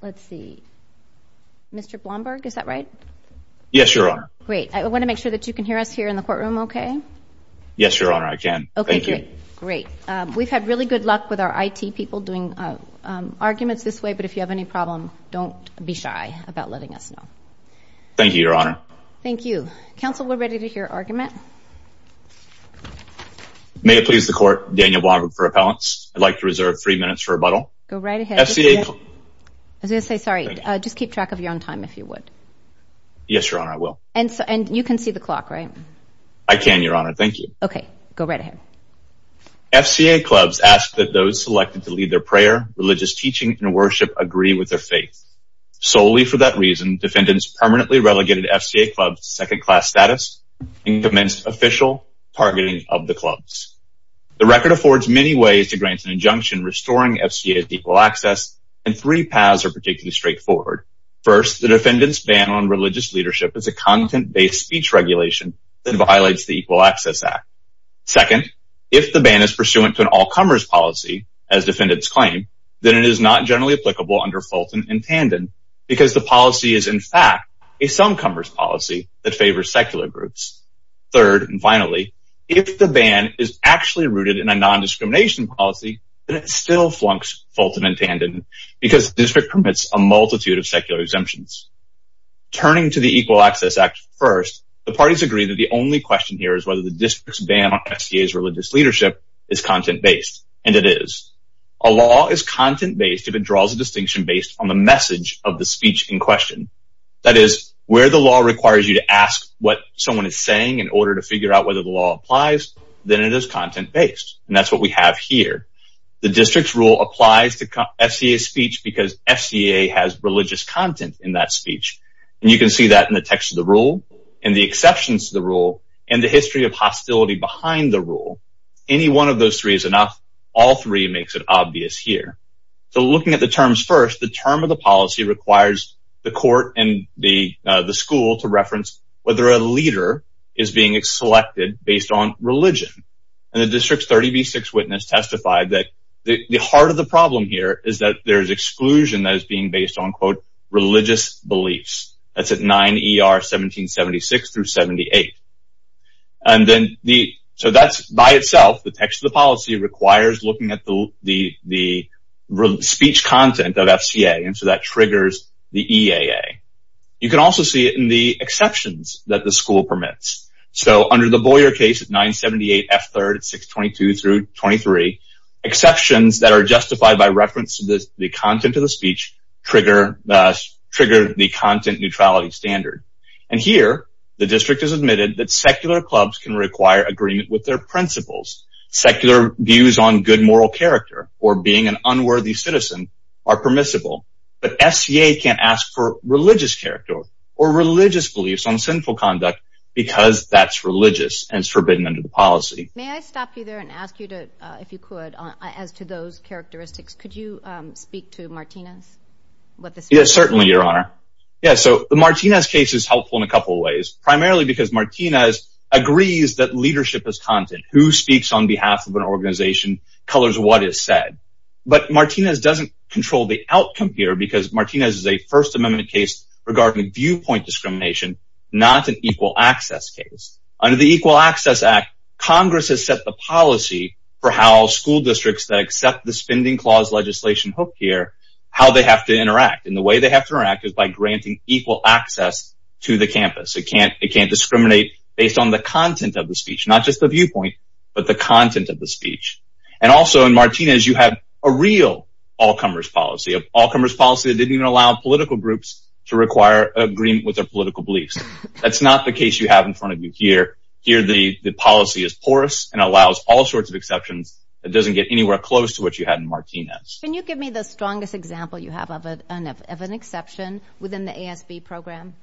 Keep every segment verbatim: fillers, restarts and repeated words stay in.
let's see. Mister Blomberg, is that right? Yes, Your Honor. Great. I want to make sure that you can hear us here in the courtroom okay? Yes, Your Honor, I can. Okay, Thank great. You. Great. Um, we've had really good luck with our I T people doing uh, um, arguments this way, but if you have any problem, don't be shy about letting us know. Thank you, Your Honor. Thank you. Counsel, we're ready to hear argument. May it please the Court, Daniel Blomberg for appellants. I'd like to reserve three minutes for rebuttal. Go right ahead. F C A... I was going to say, sorry, uh, just keep track of your own time if you would. Yes, Your Honor, I will. And so, and you can see the clock, right? I can, Your Honor. Thank you. Okay, go right ahead. F C A clubs ask that those selected to lead their prayer, religious teaching, and worship agree with their faith. Solely for that reason, defendants permanently relegated F C A clubs to second-class status and commenced official targeting of the clubs. The record affords many ways to grant an injunction restoring F C A's equal access, and three paths are particularly straightforward. First, the defendant's ban on religious leadership is a content-based speech regulation that violates the Equal Access Act. Second, if the ban is pursuant to an all-comers policy, as defendants claim, then it is not generally applicable under Fulton and Tandon because the policy is, in fact, a some-comers policy that favors secular groups. Third, and finally, if the ban is actually rooted in a non-discrimination policy, then it still flunks Fulton and Tandon because the district permits a multitude of secular exemptions. Turning to the Equal Access Act first, the parties agree that the only question here is whether the district's ban on F C A's religious leadership is content-based, and it is. A law is content-based if it draws a distinction based on the message of the speech in question. That is, where the law requires you to ask what someone is saying in order to figure out whether the law applies, then it is content-based, and that's what we have here. The district's rule applies to F C A's speech because F C A has religious content in that speech, and you can see that in the text of the rule, and the exceptions to the rule, and the history of hostility behind the rule. Any one of those three is enough. All three makes it obvious here. So looking at the terms first, the term of the policy requires the court and the uh, the school to reference whether a leader is being selected based on religion. And the district's thirty B six witness testified that the, the heart of the problem here is that there's exclusion that is being based on, quote, religious beliefs. That's at nine E R seventeen seventy-six through seventy-eight. And then the, so that's by itself, the text of the policy requires looking at the, the, the re- speech content of F C A. And so that triggers the E A A. You can also see it in the exceptions that the school permits. So under the Boyer case at nine seventy-eight F third at six twenty-two through twenty-three, exceptions that are justified by reference to the, the content of the speech trigger, uh, trigger the content neutrality standard. And here, the district has admitted that secular clubs can require agreement with their principles. Secular views on good moral character or being an unworthy citizen are permissible. But F C A can't ask for religious character or religious beliefs on sinful conduct because that's religious and it's forbidden under the policy. May I stop you there and ask you to, uh, if you could, uh, as to those characteristics, could you um, speak to Martinez? What this Yes, certainly, Your Honor. Yeah, so the Martinez case is helpful in a couple of ways, primarily because Martinez agrees that leadership is content. Who speaks on behalf of an organization colors what is said. But Martinez doesn't control the outcome here because Martinez is a First Amendment case regarding viewpoint discrimination, not an equal access case. Under the Equal Access Act, Congress has set the policy for how school districts that accept the spending clause legislation hook here, how they have to interact. And the way they have to interact is by granting equal access to the campus. It can't, it can't discriminate based on the content of the speech, not just the viewpoint, but the content of the speech. And also in Martinez, you have a real all-comers policy, an all-comers policy that didn't even allow political groups to require agreement with their political beliefs. That's not the case you have in front of you here. Here, the, the policy is porous and allows all sorts of exceptions. It doesn't get anywhere close to what you had in Martinez. Can you give me the strongest example you have of, a, of an exception within the A S B program?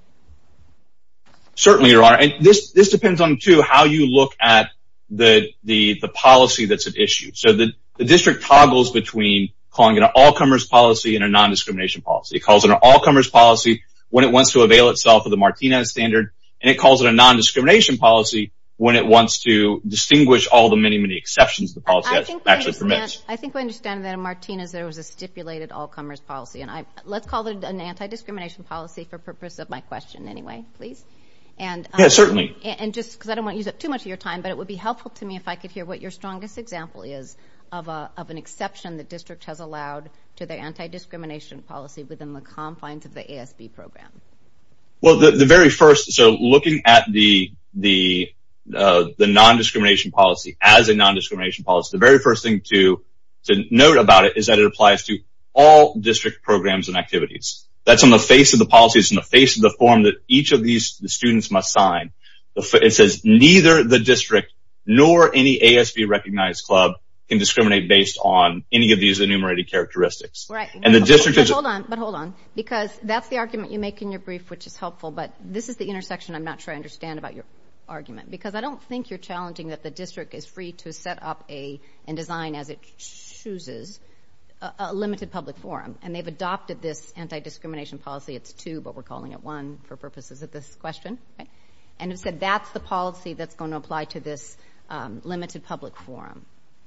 Certainly, Your Honor. And this, this depends on, too, how you look at the, the, the policy that's at issue. So the, the district toggles between calling it an all-comers policy and a non-discrimination policy. It calls it an all-comers policy when it wants to avail itself of the Martinez standard, and it calls it a non-discrimination policy when it wants to distinguish all the many, many exceptions the policy I think actually permits. I think we understand that in Martinez there was a stipulated all-comers policy, and I, let's call it an anti-discrimination policy for purpose of my question anyway, please. And, um, yeah, certainly. And, and just because I don't want to use up too much of your time, but it would be helpful to me if I could hear what your strongest example is of a of an exception the district has allowed to their anti-discrimination policy within the confines of the A S B program. Well, the, the very first, so looking at the the uh, the non-discrimination policy as a non-discrimination policy, the very first thing to to note about it is that it applies to all district programs and activities. That's on the face of the policy. It's on the face of the form that each of these the students must sign. It says neither the district nor any A S B recognized club can discriminate based on any of these enumerated characteristics. Right. And the district but is... Hold on, but hold on, because that's the argument you make in your brief, which is helpful, but this is the intersection I'm not sure I understand about your argument, because I don't think you're challenging that the district is free to set up a and design as it chooses a, a limited public forum, and they've adopted this anti-discrimination policy. It's two, but we're calling it one for purposes of this question, right? And it said that's the policy that's going to apply to this um, limited public forum.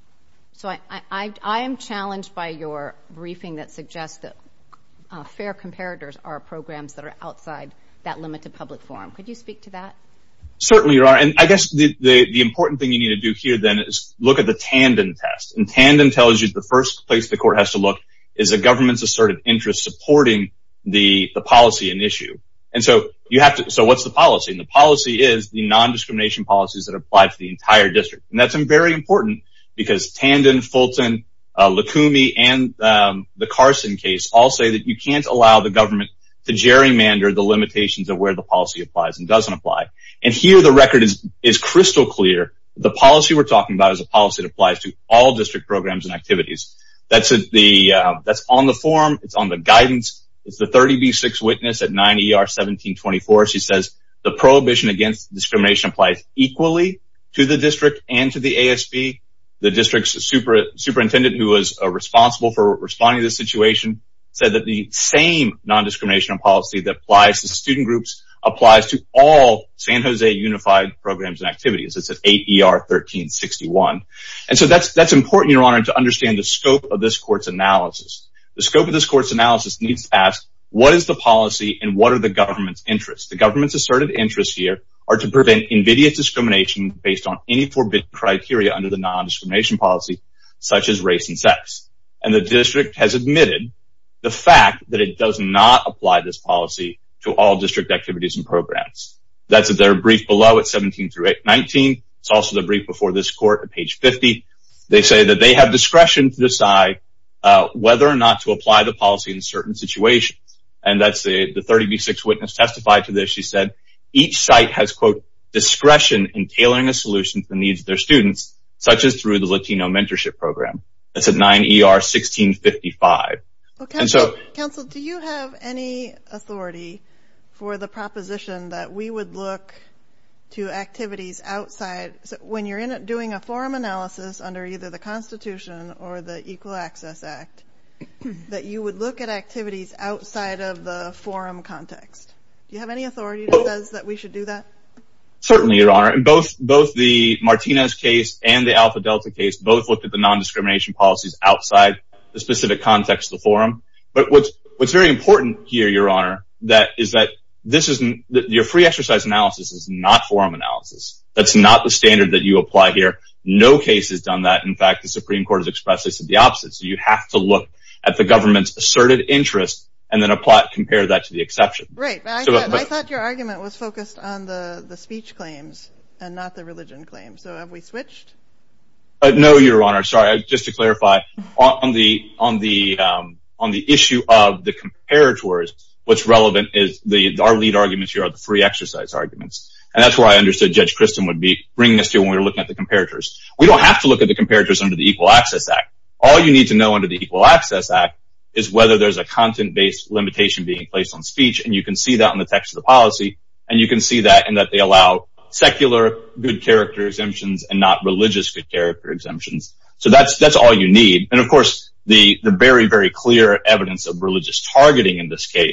So I, I, I am challenged by your briefing that suggests that uh, fair comparators are programs that are outside that limited public forum. Could you speak to that? Certainly, Your Honor. And I guess the, the, the important thing you need to do here then is look at the Tandon test. And Tandon tells you the first place the court has to look is the government's asserted interest supporting the, the policy and issue. And so you have to, so what's the policy? And the policy is the non-discrimination policies that apply to the entire district. And that's very important because Tandon, Fulton, uh, Lukumi, and um, the Carson case all say that you can't allow the government to gerrymander the limitations of where the policy applies and doesn't apply. And here the record is, is crystal clear. The policy we're talking about is a policy that applies to all district programs and activities. That's at the, uh, that's on the form. It's on the guidance. It's the thirty B six witness at nine E R seventeen twenty-four. She says the prohibition against discrimination applies equally to the district and to the A S B. The district's super, superintendent who was uh, responsible for responding to this situation said that the same non-discrimination policy that applies to student groups applies to all San Jose Unified programs and activities. It's at eight E R thirteen sixty-one. And so that's, that's important, Your Honor, to understand the scope of this court's analysis. The scope of this court's analysis needs to ask, what is the policy and what are the government's interests? The government's asserted interests here are to prevent invidious discrimination based on any forbidden criteria under the non-discrimination policy, such as race and sex. And the district has admitted the fact that it does not apply this policy to all district activities and programs. That's at their brief below at seventeen through nineteen. It's also the brief before this court at page fifty. They say that they have discretion to decide uh, whether or not to apply the policy in certain situations. And that's the, the thirty B six witness testified to this. She said, each site has, quote, discretion in tailoring a solution to the needs of their students, such as through the Latino mentorship program. That's at nine E R sixteen fifty-five. Well, counsel, and so, counsel, do you have any authority for the proposition that we would look to activities outside, so when you're in it doing a forum analysis under either the Constitution or the Equal Access Act, that you would look at activities outside of the forum context? Do you have any authority that says that we should do that? Certainly, Your Honor. And both, both the Martinez case and the Alpha Delta case both looked at the non-discrimination policies outside the specific context of the forum. But what's, what's very important here, Your Honor, that is that this is, your free exercise analysis is not forum analysis. That's not the standard that you apply here. No case has done that. In fact, the Supreme Court has expressly said the opposite. So you have to look at the government's asserted interest and then apply, compare that to the exception. Right. But I, so, thought, but, I thought your argument was focused on the, the speech claims and not the religion claims. So have we switched? Uh, no, Your Honor. Sorry. Just to clarify, on, on the, on the, um, on the issue of the comparators, what's relevant is the, our lead arguments here are the free exercise arguments. And that's where I understood Judge Christen would be bringing us to when we were looking at the comparators. We don't have to look at the comparators under the Equal Access Act. All you need to know under the Equal Access Act is whether there's a content-based limitation being placed on speech, and you can see that in the text of the policy, and you can see that in that they allow secular good character exemptions and not religious good character exemptions. So that's, that's all you need. And of course, the, the very, very clear evidence of religious targeting in this case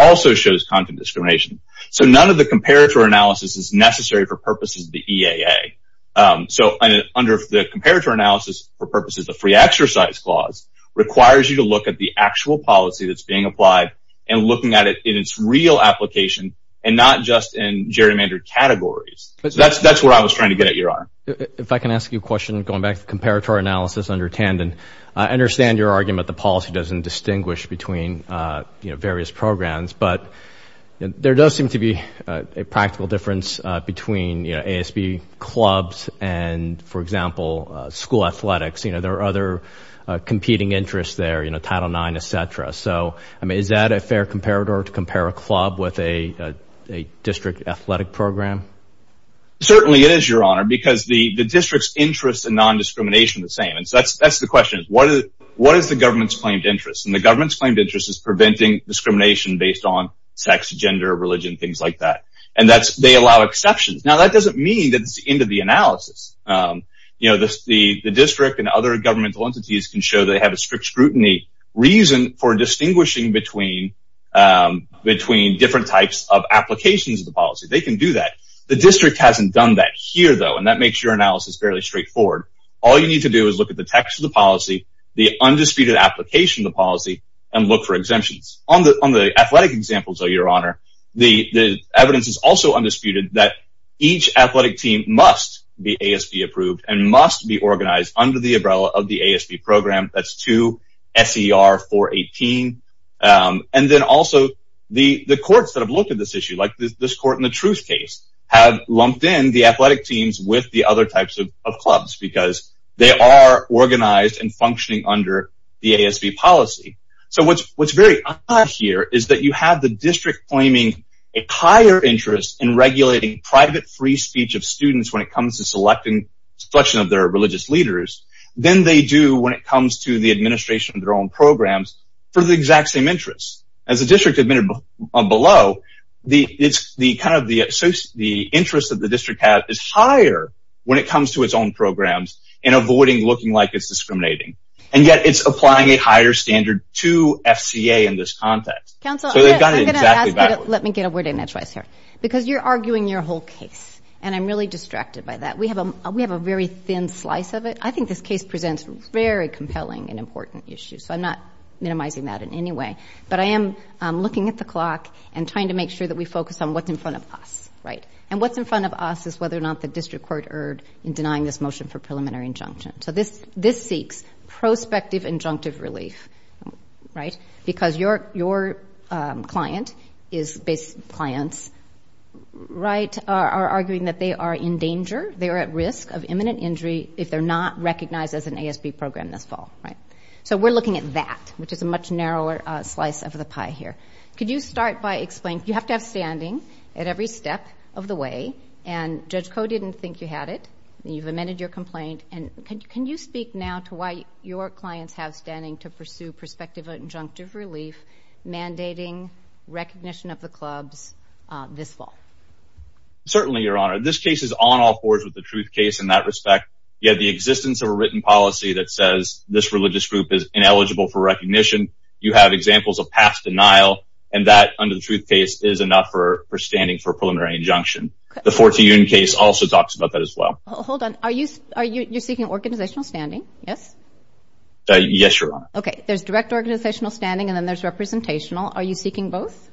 also shows content discrimination. So none of the comparator analysis is necessary for purposes of the E A A. Um, so under the comparator analysis for purposes of the free exercise clause requires you to look at the actual policy that's being applied and looking at it in its real application and not just in gerrymandered categories. So that's, that's where I was trying to get at, Your Honor. If I can ask you a question going back to comparator analysis under Tandon, I understand your argument the policy doesn't distinguish between, uh, you know, various programs, but you know, there does seem to be uh, a practical difference uh, between, you know, A S B clubs and, for example, uh, school athletics. You know, there are other uh, competing interests there, you know, Title nine, et cetera. So, I mean, is that a fair comparator to compare a club with a, a, a district athletic program? Certainly it is, Your Honor, because the, the district's interest in non-discrimination is the same. And so that's, that's the question is, what is, what is the government's claimed interest? And the government's claimed interest is preventing discrimination based on sex, gender, religion, things like that. And that's, they allow exceptions. Now that doesn't mean that it's the end of the analysis. Um, you know, the, the, the district and other governmental entities can show they have a strict scrutiny reason for distinguishing between, um, between different types of applications of the policy. They can do that. The district hasn't done that here, though, and that makes your analysis fairly straightforward. All you need to do is look at the text of the policy, the undisputed application of the policy, and look for exemptions. On the on the athletic examples, though, Your Honor, the, the evidence is also undisputed that each athletic team must be A S B approved and must be organized under the umbrella of the A S B program. That's two S E R four eighteen. Um, and then also the, the courts that have looked at this issue, like this, this court in the Truth case, have lumped in the athletic teams with the other types of, of clubs because they are organized and functioning under the A S B policy. So what's, what's very odd here is that you have the district claiming a higher interest in regulating private free speech of students when it comes to selecting, selection of their religious leaders than they do when it comes to the administration of their own programs for the exact same interests. As the district admitted uh, below, the, it's the kind of the, the interest that the district has is higher when it comes to its own programs and avoiding looking like it's discriminating. And yet it's applying a higher standard to F C A in this context. Counsel, so they've got it exactly backwards. Let me get a word in edgewise here, because you're arguing your whole case, and I'm really distracted by that. We have a we have a very thin slice of it. I think this case presents very compelling and important issues, so I'm not minimizing that in any way. But I am um, looking at the clock and trying to make sure that we focus on what's in front of us, right? And what's in front of us is whether or not the district court erred in denying this motion for preliminary injunction. So this this seeks prospective injunctive relief, right? Because your your um, client is base clients, right, are, are arguing that they are in danger, they are at risk of imminent injury if they're not recognized as an A S B program this fall, right? So we're looking at that, which is a much narrower uh, slice of the pie here. Could you start by explaining? You have to have standing at every step of the way, and Judge Koh didn't think you had it. You've amended your complaint. And can, can you speak now to why your clients have standing to pursue prospective injunctive relief, mandating recognition of the clubs uh, this fall? Certainly, Your Honor. This case is on all fours with the Truth case in that respect. You have the existence of a written policy that says this religious group is ineligible for recognition. You have examples of past denial, and that, under the Truth case, is enough for, for standing for preliminary injunction. The Fortune case also talks about that as well. Hold on. Are you, are you, you're seeking organizational standing? Yes? Uh, yes, Your Honor. Okay. There's direct organizational standing, and then there's representational. Are you seeking both?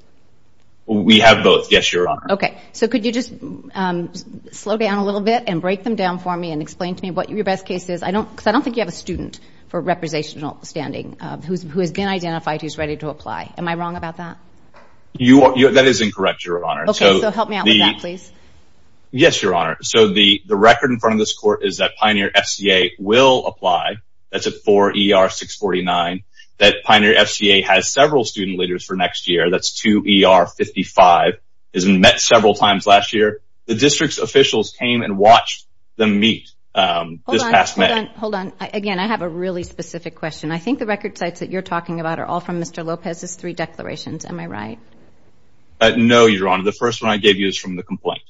We have both. Yes, Your Honor. Okay. So could you just um, slow down a little bit and break them down for me and explain to me what your best case is? I don't, because I don't think you have a student for representational standing uh, who's, who has been identified who's ready to apply. Am I wrong about that? You, are, you that is incorrect, Your Honor. Okay. So, so help me out the, with that, please. Yes, Your Honor. So the, the record in front of this court is that Pioneer F C A will apply. That's at four E R six forty-nine. That Pioneer F C A has several student leaders for next year. That's two E R fifty-five. Has been met several times last year. The district's officials came and watched them meet um, this on, past hold May. On, hold on. I, again, I have a really specific question. I think the record sites that you're talking about are all from Mister Lopez's three declarations. Am I right? Uh, no, Your Honor. The first one I gave you is from the complaint.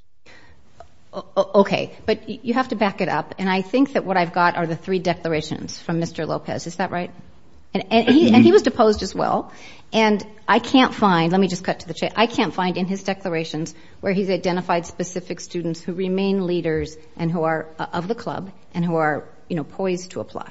Okay, but you have to back it up. And I think that what I've got are the three declarations from Mister Lopez. Is that right? And, and, he, and he was deposed as well. And I can't find, let me just cut to the chase, I can't find in his declarations where he's identified specific students who remain leaders and who are uh, of the club and who are, you know, poised to apply.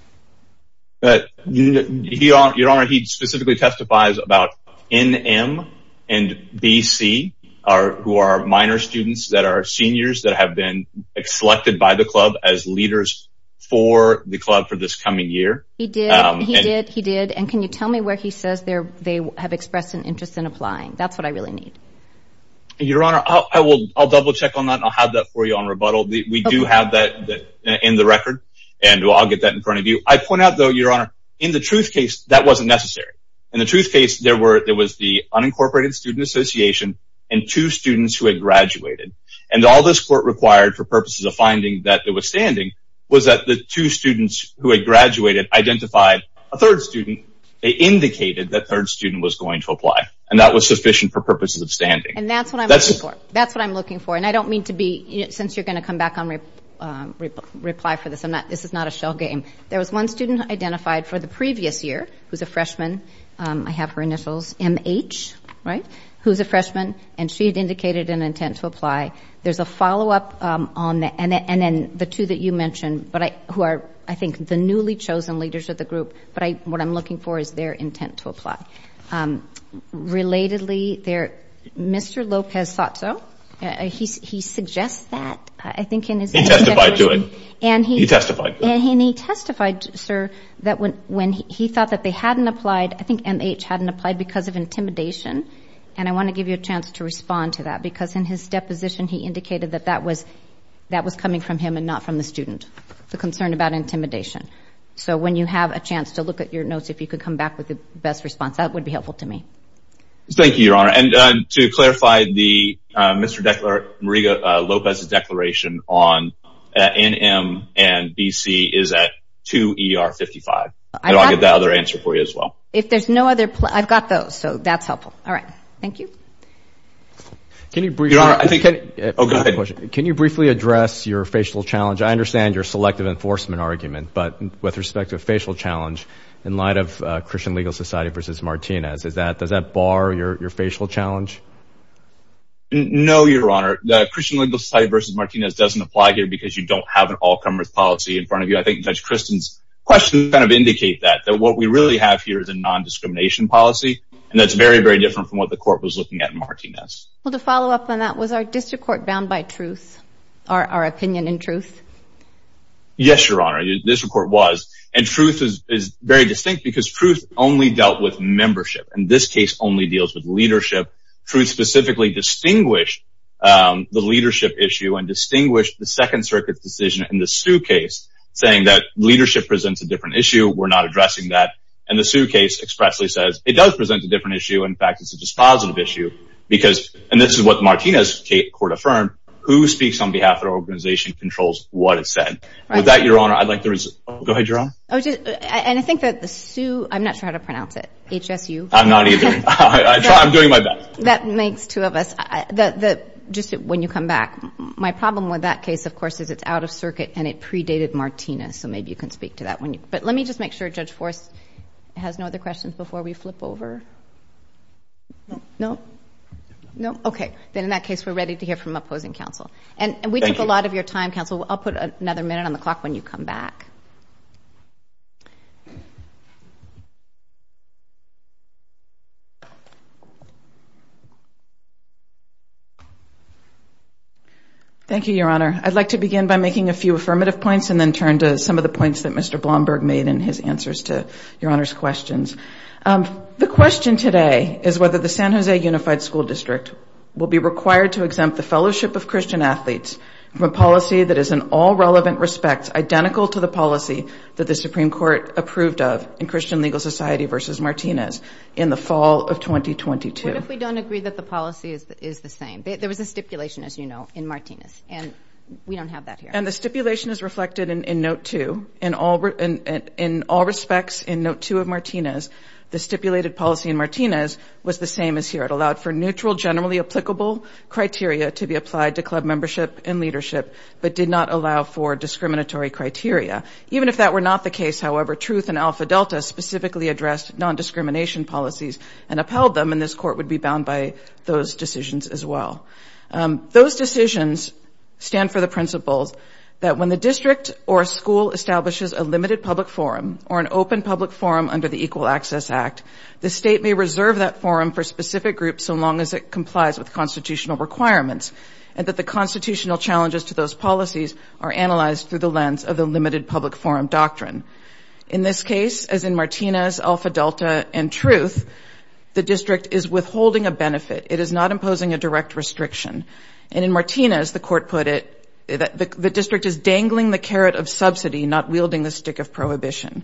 Uh, he, Your Honor, he specifically testifies about N M and B C, are, who are minor students that are seniors that have been selected by the club as leaders for the club for this coming year. He did, um, he did, he did. And can you tell me where he says they're, they have expressed an interest in applying? That's what I really need. Your Honor, I'll, I will, I'll double check on that and I'll have that for you on rebuttal. The, we okay. do have that, that in the record, and I'll get that in front of you. I point out though, Your Honor, in the Truth case, that wasn't necessary. In the Truth case, there were, there was the unincorporated student association and two students who had graduated. And all this court required for purposes of finding that it was standing was that the two students who had graduated identified a third student. They indicated that third student was going to apply. And that was sufficient for purposes of standing. And that's what I'm that's, looking for. That's what I'm looking for. And I don't mean to be, you know, since you're going to come back on re, uh, re, reply for this, I'm not, this is not a shell game. There was one student identified for the previous year who's a freshman. Um, I have her initials, M H, right? Who's a freshman, and she had indicated an intent to apply. There's a follow-up um, on the, and then, and then the two that you mentioned, but I, who are, I think, the newly chosen leaders of the group. But I, what I'm looking for is their intent to apply. Um, relatedly, there, Mister Lopez thought so. Uh, he he suggests that, I think, in his he testified to it. And he, he testified to it. And he, and he testified, sir, that when when he, he thought that they hadn't applied, I think M H hadn't applied because of intimidation. And I want to give you a chance to respond to that, because in his deposition he indicated that that was that was coming from him and not from the student, the concern about intimidation. So when you have a chance to look at your notes, if you could come back with the best response, that would be helpful to me. Thank you, Your Honor. And uh, to clarify, the uh, Mister Declar- Mariga uh, Lopez's declaration on uh, N M and B C is at two E R fifty-five. And I'll get that other answer for you as well. If there's no other, pl- I've got those, so that's helpful. All right. Thank you. Can you briefly, Your Honor, I think, can, uh, oh, go ahead. Question. Can you briefly address your facial challenge? I understand your selective enforcement argument, but with respect to a facial challenge, in light of uh, Christian Legal Society versus Martinez, is that, does that bar your, your facial challenge? No, Your Honor. The Christian Legal Society versus Martinez doesn't apply here because you don't have an all-comers policy in front of you. I think Judge Kristen's questions kind of indicate that, that what we really have here is a non-discrimination policy. And that's very, very different from what the court was looking at in Martinez. Well, to follow up on that, was our district court bound by truth, our, our opinion in truth? Yes, Your Honor. The district court was. And truth is, is very distinct because truth only dealt with membership. And this case only deals with leadership. Truth specifically distinguished um, the leadership issue and distinguished the Second Circuit's decision in the Sue case, saying that leadership presents a different issue. We're not addressing that. And the Sue case expressly says it does present a different issue. In fact, it's a dispositive issue because, and this is what Martinez court affirmed, who speaks on behalf of the organization controls what is said. Right. With that, Your Honor, I'd like to res- oh, go ahead, Your Honor. Oh, just, and I think that the Sue, I'm not sure how to pronounce it, H S U. I'm not either. I, I try, I'm doing my best. That makes two of us. I, the, the, just when you come back, my problem with that case, of course, is it's out of circuit and it predated Martinez. So maybe you can speak to that when you, but let me just make sure Judge Forrest has no other questions before we flip over. No? No? No? Okay. Then in that case, we're ready to hear from opposing counsel. And, and we Thank took you. a lot of your time, counsel. I'll put another minute on the clock when you come back. Thank you, Your Honor. I'd like to begin by making a few affirmative points and then turn to some of the points that Mister Blomberg made in his answers to Your Honor's questions. Um, the question today is whether the San Jose Unified School District will be required to exempt the Fellowship of Christian Athletes from a policy that is in all relevant respects identical to the policy that the Supreme Court approved of in Christian Legal Society versus Martinez in the fall of twenty twenty-two. What if we don't agree that the policy is the, is the same? There was a stipulation, as you know, in Martinez, and we don't have that here. And the stipulation is reflected in, in Note two. In all, in, in, in all respects, in Note two of Martinez, The stipulated policy in Martinez was the same as here. It allowed for neutral, generally applicable criteria to be applied to club membership and leadership, but did not allow for discriminatory criteria. Even if that were not the case, however, Truth and Alpha Delta specifically addressed non-discrimination policies and upheld them, and this court would be bound by those decisions as well. Um, those decisions stand for the principles that when the district or a school establishes a limited public forum or an open public forum under the Equal Access Act, the state may reserve that forum for specific groups so long as it complies with constitutional requirements, and that the constitutional challenges to those policies are analyzed through the lens of the limited public forum doctrine. In this case, as in Martinez, Alpha Delta, and Truth, the district is withholding a benefit. It is not imposing a direct restriction. And in Martinez, the court put it, that the, the district is dangling the carrot of subsidy, not wielding the stick of prohibition.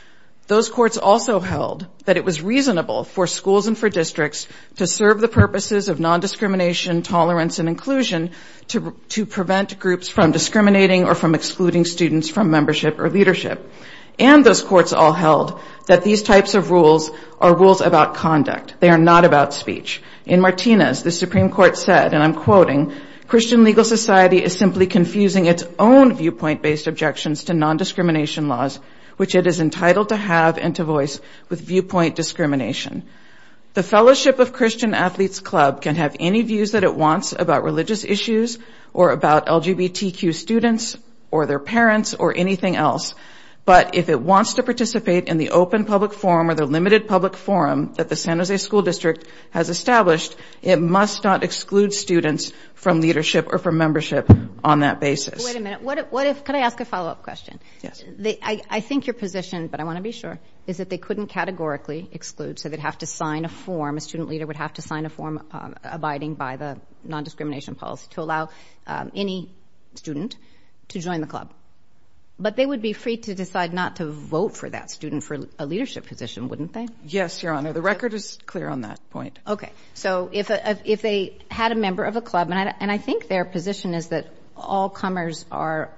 Those courts also held that it was reasonable for schools and for districts to serve the purposes of non-discrimination, tolerance, and inclusion to, to prevent groups from discriminating or from excluding students from membership or leadership. And those courts all held that these types of rules are rules about conduct. They are not about speech. In Martinez, the Supreme Court said, and I'm quoting, Christian legal society is simply confusing its own viewpoint-based objections to non-discrimination laws, which it is entitled to have and to voice, with viewpoint discrimination. The Fellowship of Christian Athletes Club can have any views that it wants about religious issues or about L G B T Q students or their parents or anything else. But if it wants to participate in the open public forum or the limited public forum that the San Jose School District has established, it must not exclude students from leadership or from membership on that basis. Wait a minute. What if, what if could I ask a follow-up question? Yes. They, I, I think your position, but I want to be sure, is that they couldn't categorically exclude, so they'd have to sign a form, a student leader would have to sign a form um, abiding by the non-discrimination policy to allow um, any student to join the club. But they would be free to decide not to vote for that student for a leadership position, wouldn't they? Yes, Your Honor. The record is clear on that point. Okay. So if a, if they had a member of a club, and I, and I think their position is that all comers are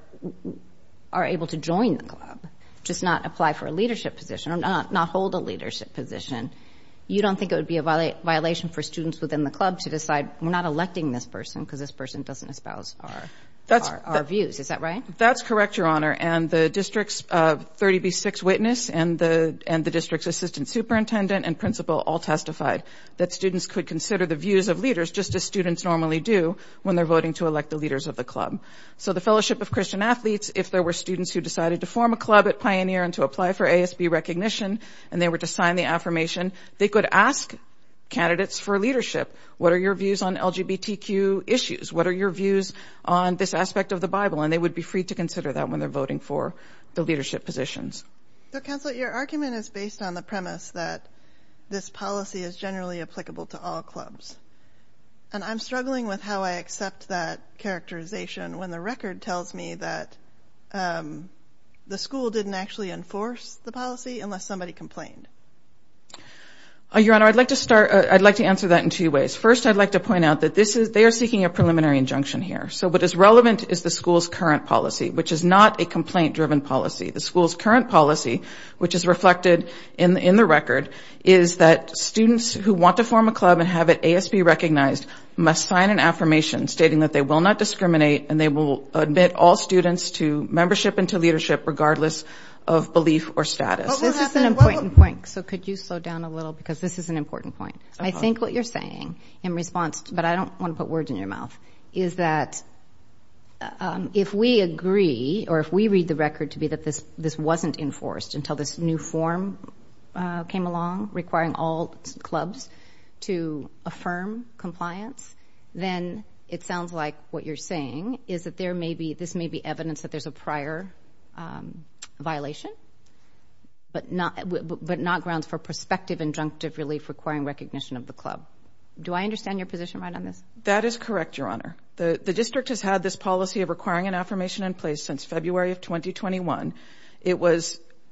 are able to join the club, just not apply for a leadership position or not, not hold a leadership position, you don't think it would be a viola- violation for students within the club to decide we're not electing this person because this person doesn't espouse our That's, our, our that, views. Is that right? That's correct, Your Honor. And the district's uh, thirty B six witness and the and the district's assistant superintendent and principal all testified that students could consider the views of leaders just as students normally do when they're voting to elect the leaders of the club. So the Fellowship of Christian Athletes, if there were students who decided to form a club at Pioneer and to apply for A S B recognition and they were to sign the affirmation, they could ask candidates for leadership, what are your views on L G B T Q issues? What are your views on this aspect of the Bible? And they would be free to consider that when they're voting for the leadership positions. So, Counsel, your argument is based on the premise that this policy is generally applicable to all clubs. And I'm struggling with how I accept that characterization when the record tells me that um, the school didn't actually enforce the policy unless somebody complained. Uh, Your Honor, I'd like to start, uh, I'd like to answer that in two ways. First, I'd like to point out that this is, they are seeking a preliminary injunction here. So what is relevant is the school's current policy, which is not a complaint-driven policy. The school's current policy, which is reflected in, in the record, is that students who want to form a club and have it A S B recognized must sign an affirmation stating that they will not discriminate and they will admit all students to membership and to leadership regardless of belief or status. This is an important point, so could you slow down a little because this is an important point. Uh-huh. I think what you're saying in response, to, but I don't want to put words in your mouth, is that um, if we agree or if we read the record to be that this, this wasn't enforced until this new form uh, came along requiring all clubs to affirm compliance, then it sounds like what you're saying is that there may be, this may be evidence that there's a prior um, violation, but not but not grounds for prospective injunctive relief requiring recognition of the club. Do I understand your position right on this? That is correct, Your Honor. The the district has had this policy of requiring an affirmation in place since February of twenty twenty-one. It was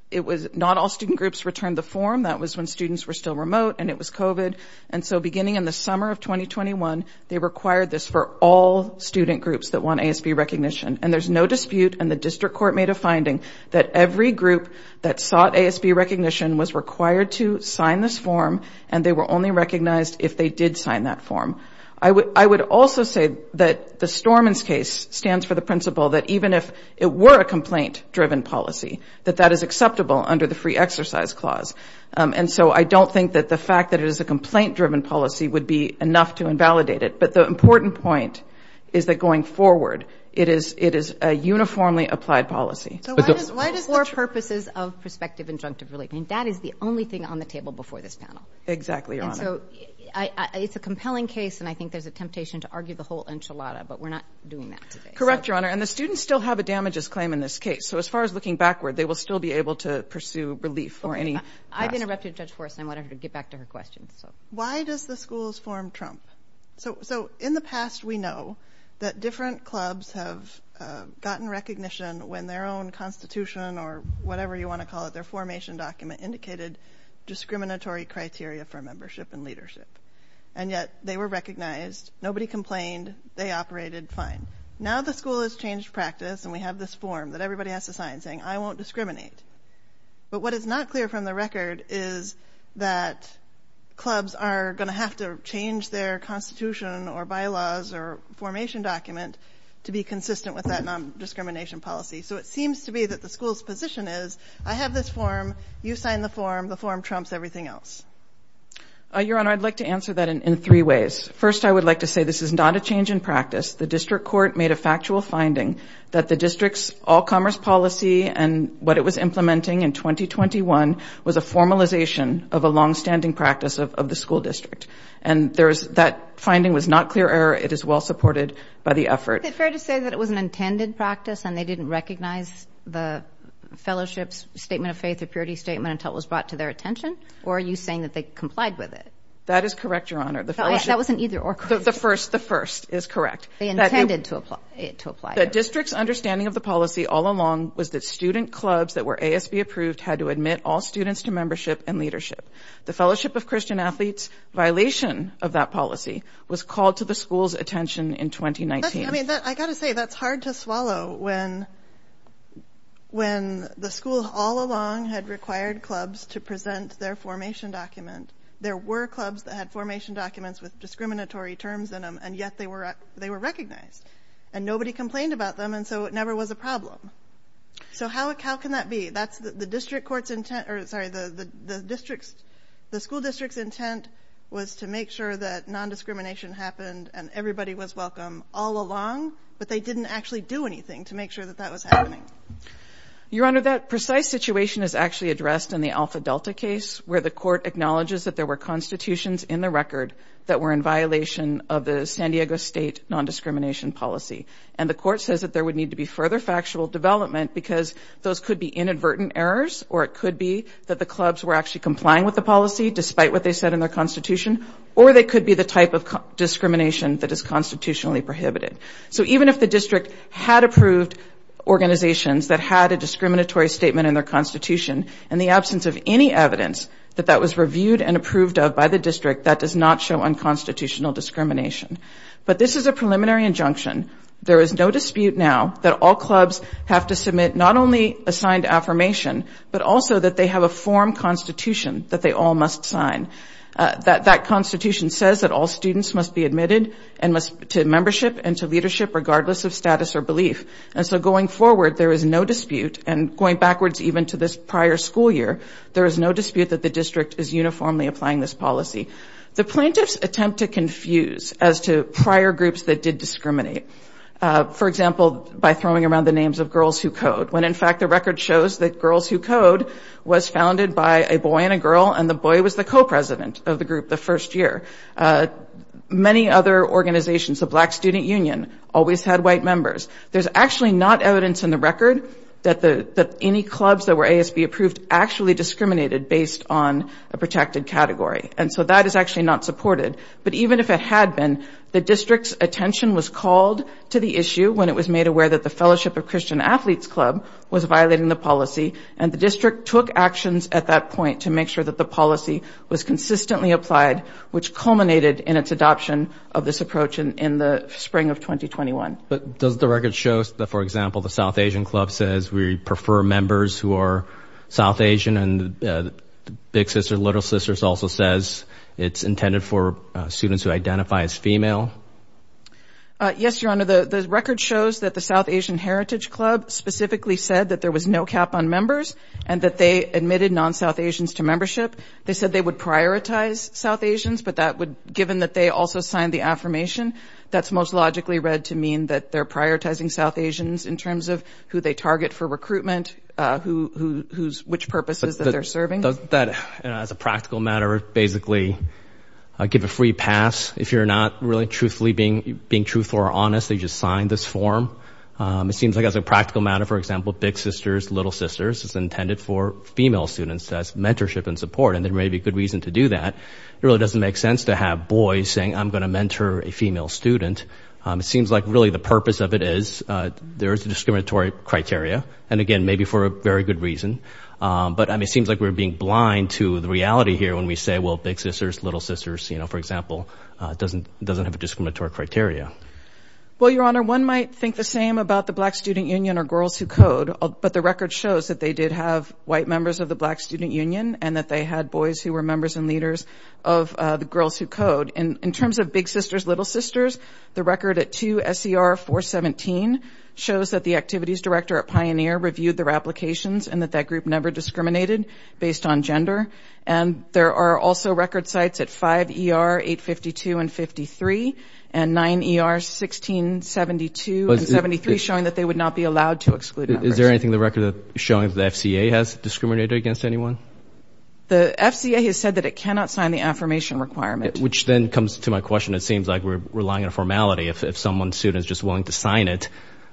it was not all student groups returned the form. That was when students were still remote and it was COVID. And so beginning in the summer of twenty twenty-one, they required this for all student groups that want A S B recognition. And there's no dispute, and the district court made a finding that every group that sought A S B recognition was required to sign this form, and they were only recognized if they did sign that form. I would, I would also say that the Stormans case stands for the principle that even if it were a complaint-driven policy, that that is acceptable under the free exercise clause. Um, and so I don't think that the fact that it is a complaint-driven policy would be enough to invalidate it. But the important point is that going forward, it is, it is a uniformly applied policy. So why does, why does for the tr- purposes of prospective injunctive relief? I mean, that is the only thing on the table before this panel. Exactly, Your and Honor. So I, I, it's a compelling case, and I think there's a temptation to argue the whole enchilada, but we're not doing that today. Correct, so. Your Honor. And the students still have a damages claim in this case. So as far as looking backward, they will still be able to pursue relief for okay. any I, I've past. interrupted Judge Forrest, and I wanted her to get back to her question. So Why does the schools form trump? So, so in the past, we know that different clubs have uh, gotten recognition when their own constitution or whatever you want to call it, their formation document indicated discriminatory criteria for membership and leadership. And yet they were recognized. Nobody complained. They operated fine. Now the school has changed practice, and we have this form that everybody has to sign saying, I won't discriminate. But what is not clear from the record is that clubs are going to have to change their constitution or bylaws or formation document to be consistent with that non-discrimination policy. So it seems to be that the school's position is, I have this form, you sign the form, the form trumps everything else. Uh, Your Honor, I'd like to answer that in, in three ways. First, I would like to say this is not a change in practice. The district court made a factual finding that the district's all-commerce policy and what it was implementing in twenty twenty-one was a formalization of a longstanding practice of, of the school district. And there's, that finding was not clear error. It is well supported by the effort. Is it fair to say that it was an intended practice and they didn't recognize the fellowship's statement of faith or purity statement until it was brought to their attention? Or are you saying that they complied with it? That is correct, Your Honor. The no, I, that wasn't either or correct. The, the first, the first is correct. They intended it, to apply it to apply. The it. district's understanding of the policy all along was that student clubs that were A S B approved had to admit all students to membership and leadership. The Fellowship of Christian Athletes' violation of that policy was called to the school's attention in twenty nineteen. That's, I mean, that, I got to say, that's hard to swallow when when the school all along had required clubs to present their formation document. There were clubs that had formation documents with discriminatory terms in them, and yet they were they were recognized, and nobody complained about them, and so it never was a problem. So how how can that be? That's the, the district court's intent, or sorry, the, the the district's the school district's intent was to make sure that non-discrimination happened and everybody was welcome all along, but they didn't actually do anything to make sure that that was happening. Your Honor, that precise situation is actually addressed in the Alpha Delta case, where the court acknowledges that there were constitutions in the record that were in violation of the San Diego State non-discrimination policy. And the court says that there would need to be further factual development because those could be inadvertent errors, or it could be that the clubs were actually complying with the policy despite what they said in their constitution, or they could be the type of co- discrimination that is constitutionally prohibited. So even if the district had approved organizations that had a discriminatory statement in their constitution, in the absence of any evidence that that was reviewed and approved of by the district, that does not show unconstitutional discrimination. But this is a preliminary injunction. There is no dispute now that all clubs have to submit not only a signed affirmation, but also that they have a form constitution that they all must sign. Uh, that, that constitution says that all students must be admitted and must to membership and to leadership regardless of status or belief. And so going forward, there is no dispute, and going backwards even to this prior school year, there is no dispute that the district is uniformly applying this policy. The plaintiffs attempt to confuse as to prior groups that did discriminate. Uh, for example, by throwing around the names of Girls Who Code, when in fact the record shows that Girls Who Code was founded by a boy and a girl, and the boy was the co-president of the group the first year. Uh, many other organizations, the Black Student Union, always had white members. There's actually not evidence in the record that the that any clubs that were A S B approved actually discriminated based on a protected category. And so that is actually not supported. But even if it had been, the district's attention was called to the issue when it was made aware that the Fellowship of Christian Athletes Club was violating the policy, and the district took actions at that point to make sure that the policy was consistently applied, which culminated in its adoption of this approach in, in the spring of twenty twenty-one. But does the record show that, for example, the South Asian Club says we prefer members who are South Asian, and uh, the Big Sisters, Little Sisters also says it's intended for uh, students who identify as female? Uh, yes, Your Honor. The, the record shows that the South Asian Heritage Club specifically said that there was no cap on members and that they admitted non-South Asians to membership. They said they would prioritize South Asians, but that would, given that they also signed the affirmation, that's most logically read to mean that they're prioritizing South Asians in terms of who they target for recruitment, uh, who, who, who's, which purposes but that they're serving. Does that, you know, as a practical matter, basically Uh, give a free pass if you're not really truthfully being being truthful or honest? They just signed this form. Um, it seems like as a practical matter, for example, Big Sisters, Little Sisters is intended for female students as mentorship and support, and there may be good reason to do that. It really doesn't make sense to have boys saying, I'm going to mentor a female student. Um, it seems like really the purpose of it is uh, there is a discriminatory criteria, and again, maybe for a very good reason. Um, but I mean, it seems like we're being blind to the reality here when we say, well, Big Sisters, Little Sisters, you know, for example, uh, doesn't doesn't have a discriminatory criteria. Well, Your Honor, one might think the same about the Black Student Union or Girls Who Code, but the record shows that they did have white members of the Black Student Union and that they had boys who were members and leaders of uh, the Girls Who Code. In, in terms of Big Sisters, Little Sisters, the record at two S E R four seventeen shows that the activities director at Pioneer reviewed their applications and that that group never discriminated based on gender. And there are also record sites at five E R eight fifty-two and fifty-three and nine E R sixteen seventy-two But and seventy-three it, showing that they would not be allowed to exclude members. Is there anything in the record that showing that the F C A has discriminated against anyone? The F C A has said that it cannot sign the affirmation requirement. Which then comes to my question. It seems like we're relying on a formality. If, if someone's student is just willing to sign it,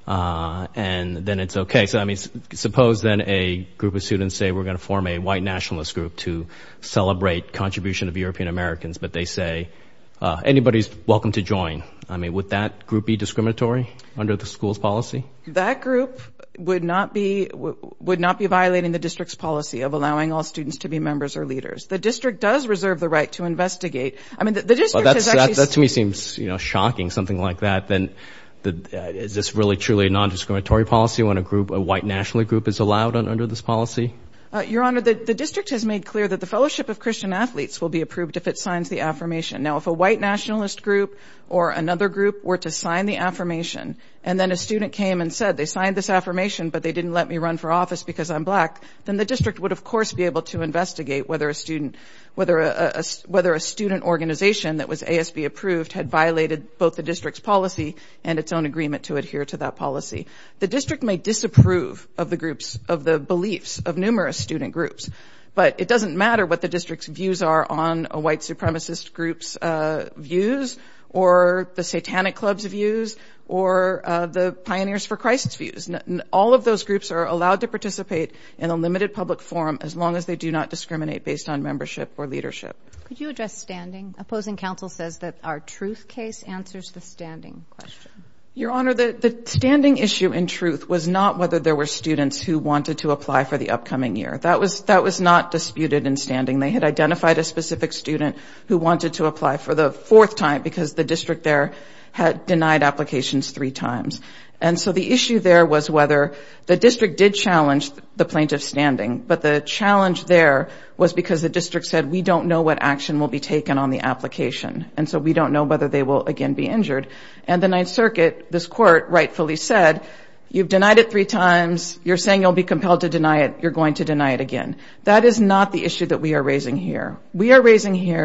Uh, and then it's okay. So, I mean, suppose then a group of students say we're going to form a white nationalist group to celebrate contribution of European Americans, but they say uh, anybody's welcome to join. I mean, would that group be discriminatory under the school's policy? That group would not be w- would not be violating the district's policy of allowing all students to be members or leaders. The district does reserve the right to investigate. I mean, the, the district well, has actually... That, that to me seems, you know, shocking, something like that. Then The, uh, is this really truly a non-discriminatory policy when a group, a white nationalist group, is allowed on, under this policy? Uh, Your Honor, the, the district has made clear that the Fellowship of Christian Athletes will be approved if it signs the affirmation. Now, if a white nationalist group or another group were to sign the affirmation, and then a student came and said, they signed this affirmation, but they didn't let me run for office because I'm black, then the district would, of course, be able to investigate whether a student, whether a, a, whether a student organization that was A S B approved had violated both the district's policy and its own agreement to adhere to that policy. The district may disapprove of the groups, of the beliefs of numerous student groups, but it doesn't matter what the district's views are on a white supremacist group's uh, views or the Satanic Club's views or uh, the Pioneers for Christ's views. N- n- all of those groups are allowed to participate in a limited public forum as long as they do not discriminate based on membership or leadership. Could you address standing? Opposing counsel says that our truth case answers the standing question. Your Honor, the, the standing issue in truth was not whether there were students who wanted to apply for the upcoming year. That was, that was not disputed in standing. They had identified a specific student who wanted to apply for the fourth time because the district there had denied applications three times. And so the issue there was whether the district did challenge the plaintiff's standing, but the challenge there was because the district said, we don't know what action will be taken on the application. And so we don't know whether they will again be injured. And the Ninth Circuit, this court rightfully said, you've denied it three times. You're saying you'll be compelled to deny it. You're going to deny it again. That is not the issue that we are raising here. We are raising here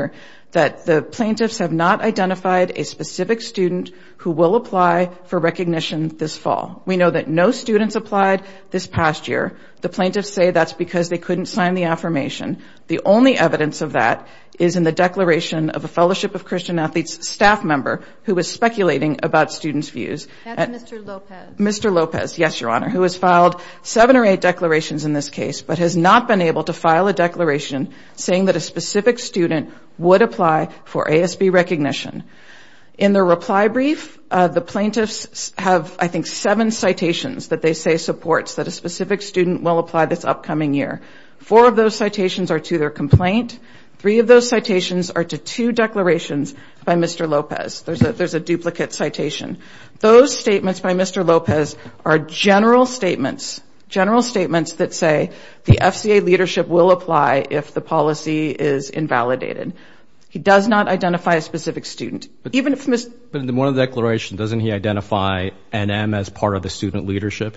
that the plaintiffs have not identified a specific student who will apply for recognition this fall. We know that no students applied this past year. The plaintiffs say that's because they couldn't sign the affirmation. The only evidence of that is in the declaration of a Fellowship of Christian Athletes staff member who was speculating about students' views. That's and Mister Lopez. Mister Lopez, yes, Your Honor, who has filed seven or eight declarations in this case, but has not been able to file a declaration saying that a specific student would apply for A S B recognition. In their reply brief, uh, the plaintiffs have, I think, seven citations that they say supports that a specific student will apply this upcoming year. Four of those citations are to their complaint. Three of those citations are to two declarations by Mister Lopez. There's a, there's a duplicate citation. Those statements by Mister Lopez are general statements, general statements that say the F C A leadership will apply if the policy is invalidated. He does not identify a specific student. But, Even if Miz But in one of the declarations, doesn't he identify N M as part of the student leadership?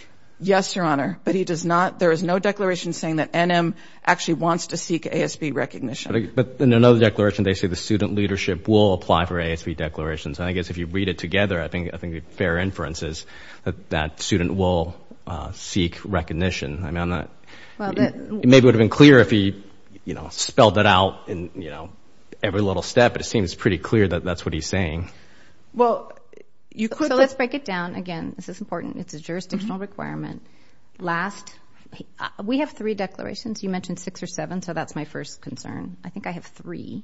Yes, Your Honor, but he does not. There is no declaration saying that N M actually wants to seek A S B recognition. But, but in another declaration, they say the student leadership will apply for A S B declarations. And I guess if you read it together, I think I think the fair inference is that that student will uh, seek recognition. I mean, I'm not. Well, that, it maybe would have been clear if he, you know, spelled it out in, you know, every little step. But it seems pretty clear that that's what he's saying. Well. You could so let's break it down. Again, this is important. It's a jurisdictional mm-hmm. requirement. Last, uh, we have three declarations. You mentioned six or seven, so that's my first concern. I think I have three.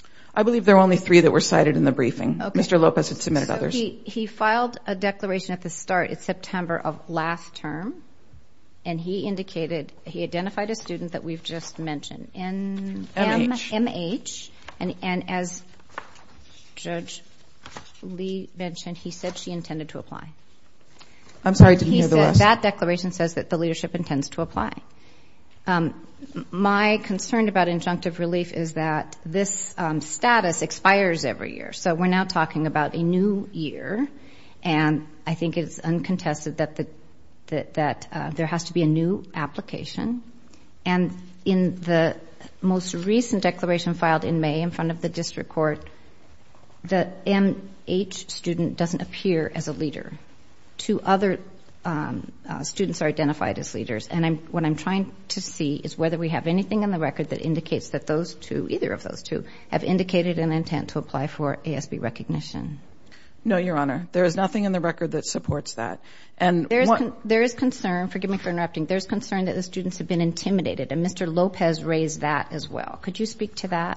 I believe there were only three that were cited in the briefing. Okay. Mister Lopez had submitted so others. He, he filed a declaration at the start. It's September of last term, and he indicated, he identified a student that we've just mentioned, N- M H. M H, and, and as Judge Lee mentioned, he said she intended to apply. I'm sorry, I didn't he hear the said rest. That declaration says that the leadership intends to apply. Um, my concern about injunctive relief is that this um, status expires every year. So we're now talking about a new year, and I think it's uncontested that the that, that uh, there has to be a new application. And in the most recent declaration filed in May in front of the district court, the M H student doesn't appear as a leader. Two other um, uh, students are identified as leaders, and I'm, what I'm trying to see is whether we have anything in the record that indicates that those two, either of those two, have indicated an intent to apply for A S B recognition. No, Your Honor. There is nothing in the record that supports that. And There's one, con- there is concern, forgive me for interrupting, there's concern that the students have been intimidated, and Mister Lopez raised that as well. Could you speak to that?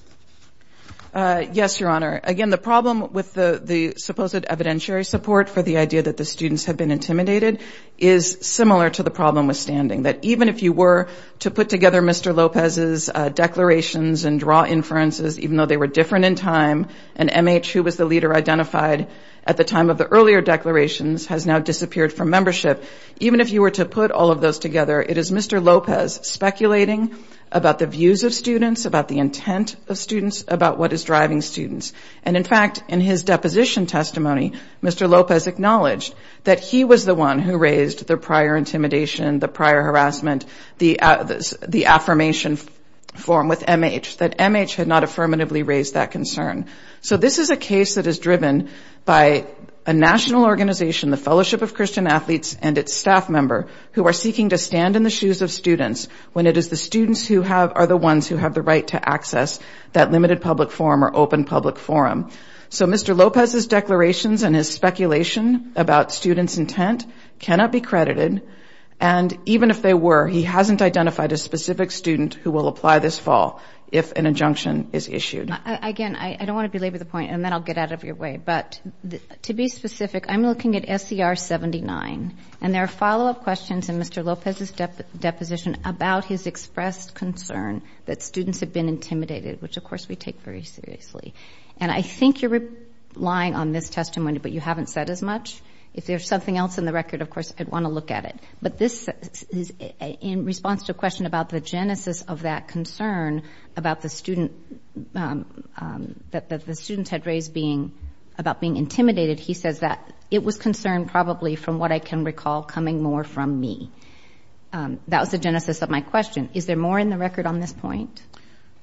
Uh, yes, Your Honor. Again, the problem with the, the supposed evidentiary support for the idea that the students have been intimidated is similar to the problem with standing, that even if you were to put together Mister Lopez's uh, declarations and draw inferences, even though they were different in time, and M H, who was the leader identified at the time of the earlier declarations, has now disappeared from membership, even if you were to put all of those together, it is Mister Lopez speculating about the views of students, about the intent of students, about what is driving students. And in fact, in his deposition testimony, Mister Lopez acknowledged that he was the one who raised the prior intimidation, the prior harassment, the, uh, the, the affirmation form with M H, that M H had not affirmatively raised that concern. So this is a case that is driven by a national organization, the Fellowship of Christian Athletes, and its staff member, who are seeking to stand in the shoes of students when it is the students who have are the ones who have the right to access that limited public forum or open public forum. So Mister Lopez's declarations and his speculation about students' intent cannot be credited, and even if they were, he hasn't identified a specific student who will apply this fall if an injunction is issued. I, again, I, I don't want to belabor the point, and then I'll get out of your way. But the, to be specific, I'm looking at S C R seventy-nine, and there are follow-up questions in Mister Lopez's dep- deposition about his expressed concern that students have been intimidated, which, of course, we take very seriously. And I think you're relying on this testimony, but you haven't said as much. If there's something else in the record, of course, I'd want to look at it. But this is in response to a question about the genesis of that concern about the student, um, um, that, that the students had raised being, about being intimidated. He says that it was concern probably, from what I can recall, coming more from me. Um, that was the genesis of my question. Is there more in the record on this point?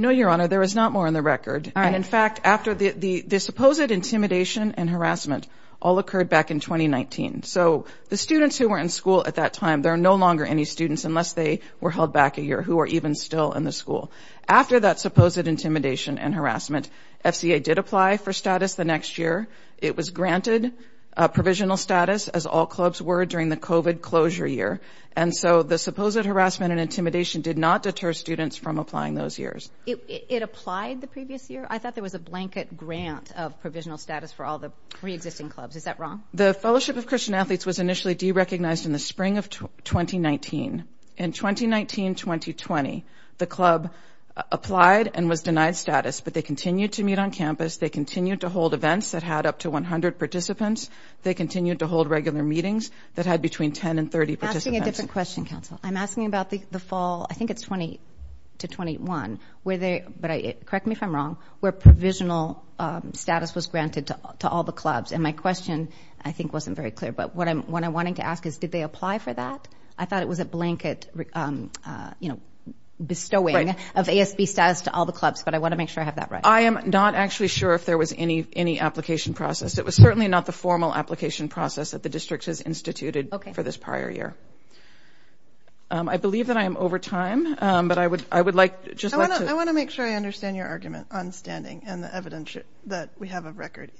No, Your Honor, there is not more in the record. All right. And in fact, after the, the, the supposed intimidation and harassment all occurred back in twenty nineteen. So the students who were in school at that time, there are no longer any students unless they were held back a year who are even still in the school. After that supposed intimidation and harassment, F C A did apply for status the next year. It was granted uh, provisional status, as all clubs were during the COVID closure year. And so the supposed harassment and intimidation did not deter students from applying those years. It, it, it applied the previous year? I thought there was a blanket grant of provisional status for all the pre-existing clubs. Is that wrong? The Fellowship of Christian Athletes was initially derecognized in the spring of twenty nineteen. In twenty nineteen twenty twenty, the club applied and was denied status, but they continued to meet on campus. They continued to hold events that had up to one hundred participants. They continued to hold regular meetings that had between ten and thirty participants. I'm asking a different question, counsel. I'm asking about the, the fall, I think it's twenty to twenty-one, where they, but I, correct me if I'm wrong, where provisional um, status was granted to, to all the clubs. And my question, I think, wasn't very clear. But what I'm, what I'm wanting to ask is, did they apply for that? I thought it was a blanket, um, uh, you know, bestowing right. of A S B status to all the clubs, but I want to make sure I have that right. I am not actually sure if there was any any application process. It was certainly not the formal application process that the district has instituted okay. for this prior year. Um, I believe that I am over time, um, but I would I would like just I like wanna, to. I want to make sure I understand your argument on standing and the evidence that we have of record.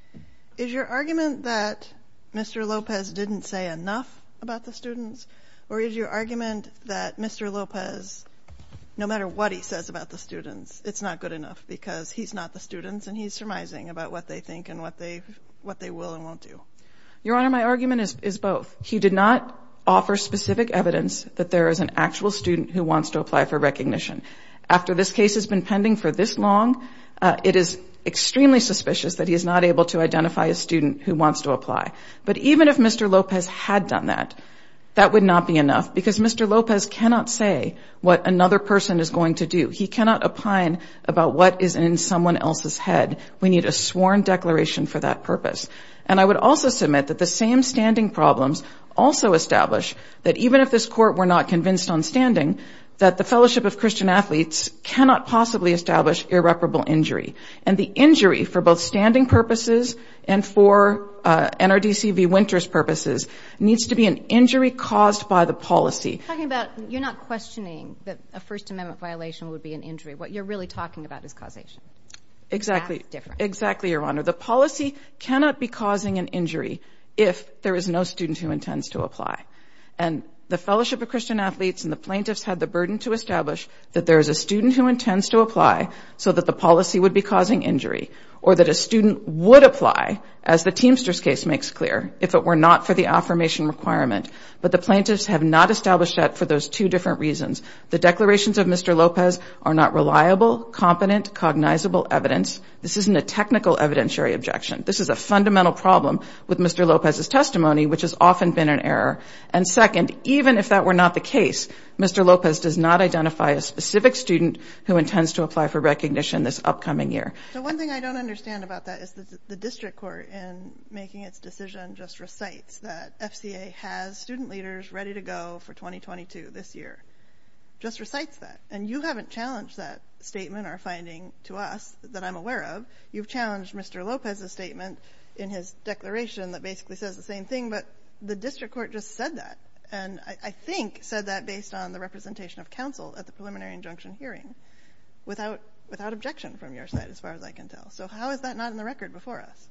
Is your argument that Mister Lopez didn't say enough about the students, or is your argument that Mister Lopez, no matter what he says about the students, it's not good enough because he's not the students and he's surmising about what they think and what they what they will and won't do? Your Honor, my argument is, is both. He did not offer specific evidence that there is an actual student who wants to apply for recognition. After this case has been pending for this long, uh, it is extremely suspicious that he is not able to identify a student who wants to apply. But even if Mister Lopez had done that, that would not be enough because Mister Lopez cannot say what another person is going to do. He cannot opine about what is in someone else's head. We need a sworn declaration for that purpose. And I would also submit that the same standing problems also establish that even if this court were not convinced on standing, that the Fellowship of Christian Athletes cannot possibly establish irreparable injury. And the injury for both standing purposes and for uh, N R D C v. Winters purposes needs to be an injury caused by the policy. Talking about, you're not questioning that a First Amendment violation would be an injury. What you're really talking about is causation. Exactly. That's different. Exactly, Your Honor. The policy cannot be causing an injury if there is no student who intends to apply. And the Fellowship of Christian Athletes and the plaintiffs had the burden to establish that there is a student who intends to apply so that the policy would be causing injury, or that a student would apply, as the Teamsters case makes clear, if it were not for the affirmation requirement. But the plaintiffs have not established that for those two different reasons. The declarations of Mister Lopez are not reliable, competent, cognizable evidence. This isn't a technical evidentiary objection. This is a fundamental problem with Mister Lopez's testimony, which has often been an error. And second, even if that were not the case, Mister Lopez does not identify a specific student who intends to apply for recognition this upcoming year. So one thing I don't understand about that is that the district court, in making its decision, just recites that F C A has student leaders ready to go for twenty twenty-two this year. Just recites that. And you haven't challenged that statement or finding to us that I'm aware of. You've challenged Mister Lopez's statement in his declaration that basically says the same thing, but the district court just said that. And I, I think said that based on the representation of counsel at the preliminary injunction hearing without without objection from your side, as far as I can tell. So how is that not in the record before us?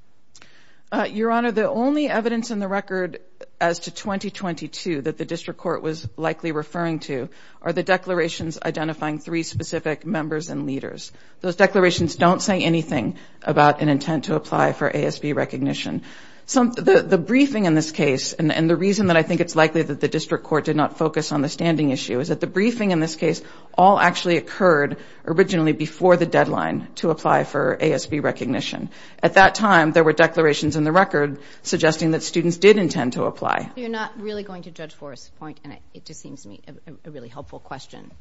Uh, Your Honor, the only evidence in the record as to twenty twenty-two that the district court was likely referring to are the declarations identifying three specific members and leaders. Those declarations don't say anything about an intent to apply for A S B recognition. Some, the, the briefing in this case, and, and the reason that I think it's likely that the district court did not focus on the standing issue, is that the briefing in this case all actually occurred originally before the deadline to apply for A S B recognition. At that time, there were declarations in the record suggesting that students did intend to apply. You're not really going to Judge Forrest's point, and it, it just seems to me a, a really helpful question.